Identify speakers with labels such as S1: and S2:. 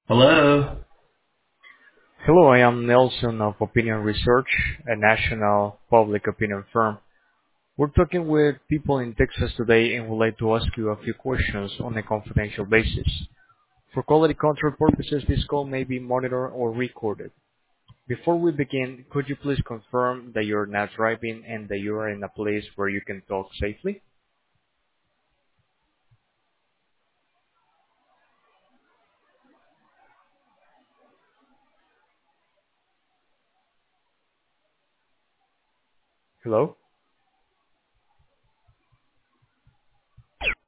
S1: Hello.
S2: Hello, I am Nelson of Opinion Research, a national public opinion firm. We're talking with people in Texas today and would like to ask you a few questions on a confidential basis. For quality control purposes, this call may be monitored or recorded. Before we begin, could you please confirm that you're not driving and that you are in a place where you can talk safely? Hello?